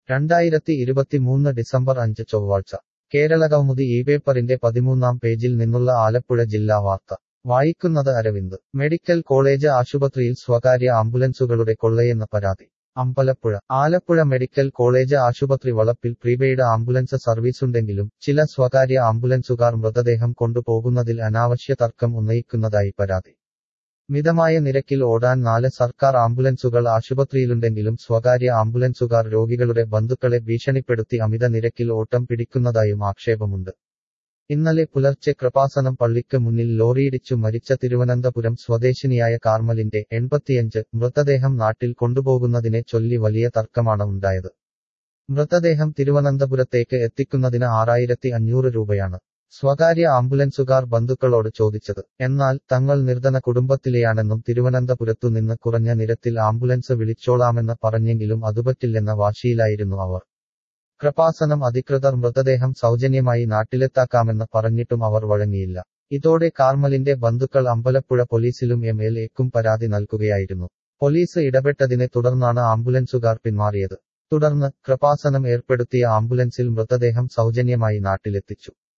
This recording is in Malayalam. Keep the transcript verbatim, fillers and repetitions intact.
രണ്ടായിരത്തി ഇരുപത്തിമൂന്ന് ഡിസംബർ അഞ്ച് ചൊവ്വാഴ്ച കേരളകൗമുദി ഈ പേപ്പറിന്റെ പതിമൂന്നാം പേജിൽ നിന്നുള്ള ആലപ്പുഴ ജില്ലാ വാർത്ത വായിക്കുന്നത് അരവിന്ദ്. മെഡിക്കൽ കോളേജ് ആശുപത്രിയിൽ സ്വകാര്യ ആംബുലൻസുകളുടെ കൊള്ളയെന്ന പരാതി. അമ്പലപ്പുഴ ആലപ്പുഴ മെഡിക്കൽ കോളേജ് ആശുപത്രി വളപ്പിൽ പ്രീപെയ്ഡ് ആംബുലൻസ് സർവീസുണ്ടെങ്കിലും ചില സ്വകാര്യ ആംബുലൻസുകാർ മൃതദേഹം കൊണ്ടുപോകുന്നതിൽ അനാവശ്യ തർക്കം ഉന്നയിക്കുന്നതായി പരാതി. മിതമായ നിരക്കിൽ ഓടാൻ നാല് സർക്കാർ ആംബുലൻസുകൾ ആശുപത്രിയിലുണ്ടെങ്കിലും സ്വകാര്യ ആംബുലൻസുകാർ രോഗികളുടെ ബന്ധുക്കളെ ഭീഷണിപ്പെടുത്തി അമിത നിരക്കിൽ ഓട്ടം പിടിക്കുന്നതായും ആക്ഷേപമുണ്ട്. ഇന്നലെ പുലർച്ചെ കൃപാസനം പള്ളിക്ക് മുന്നിൽ ലോറിയിടിച്ചു മരിച്ച തിരുവനന്തപുരം സ്വദേശിനിയായ കാർമലിന്റെ എൺപത്തിയഞ്ച് മൃതദേഹം നാട്ടിൽ കൊണ്ടുപോകുന്നതിനെ ചൊല്ലി വലിയ തർക്കമാണ് ഉണ്ടായത്. മൃതദേഹം തിരുവനന്തപുരത്തേക്ക് എത്തിക്കുന്നതിന് ആറായിരത്തി അഞ്ഞൂറ് രൂപയാണ് സ്വകാര്യ ആംബുലൻസുകാർ ബന്ധുക്കളോട് ചോദിച്ചത്. എന്നാൽ തങ്ങൾ നിർധന കുടുംബത്തിലെയാണെന്നും തിരുവനന്തപുരത്തു നിന്ന് കുറഞ്ഞ നിരത്തിൽ ആംബുലൻസ് വിളിച്ചോളാമെന്ന് പറഞ്ഞെങ്കിലും അതുപറ്റില്ലെന്ന വാശിയിലായിരുന്നു അവർ. കൃപാസനം അധികൃതർ മൃതദേഹം സൗജന്യമായി നാട്ടിലെത്താക്കാമെന്ന് പറഞ്ഞിട്ടും അവർ വഴങ്ങിയില്ല. ഇതോടെ കാർമലിന്റെ ബന്ധുക്കൾ അമ്പലപ്പുഴ പോലീസിലും എം എൽ എക്കും പരാതി നൽകുകയായിരുന്നു. പോലീസ് ഇടപെട്ടതിനെ തുടർന്നാണ് ആംബുലൻസുകാർ പിന്മാറിയത്. തുടർന്ന് കൃപാസനം ഏർപ്പെടുത്തിയ ആംബുലൻസിൽ മൃതദേഹം സൗജന്യമായി നാട്ടിലെത്തിച്ചു.